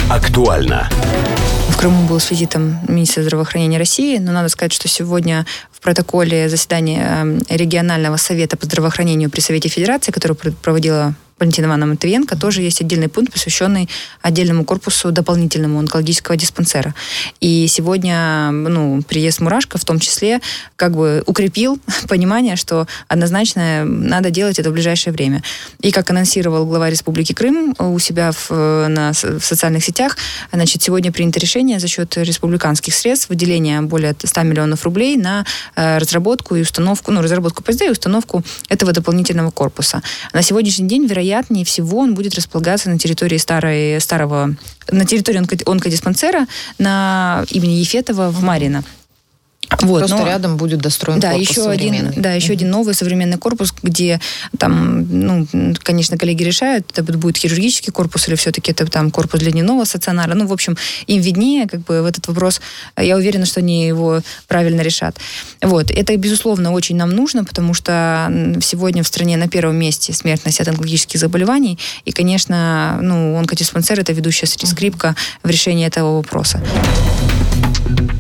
Актуально. В Крыму был с визитом министра здравоохранения России, но надо сказать, что сегодня в протоколе заседания регионального совета по здравоохранению при Совете Федерации, который проводила Валентина Ивановна Матвиенко, тоже есть отдельный пункт, посвященный отдельному корпусу дополнительному онкологического диспансера. И сегодня, приезд Мурашко в том числе укрепил понимание, что однозначно надо делать это в ближайшее время. И как анонсировал глава Республики Крым у себя в социальных сетях, сегодня принято решение за счет республиканских средств выделения более 100 миллионов рублей на разработку и установку, разработку ПСД и установку этого дополнительного корпуса. На сегодняшний день, вероятнее всего, он будет располагаться на территории на территории онкодиспансера на имени Ефетова в Марино. Просто рядом будет достроен корпус современный. Еще один новый современный корпус, где там, конечно, коллеги решают, это будет хирургический корпус или все-таки это там корпус для дневного стационара. В общем, им виднее в этот вопрос. Я уверена, что они его правильно решат. Это, безусловно, очень нам нужно, потому что сегодня в стране на первом месте смертность от онкологических заболеваний. И, конечно, онкодиспансер – это ведущая скрипка в решении этого вопроса.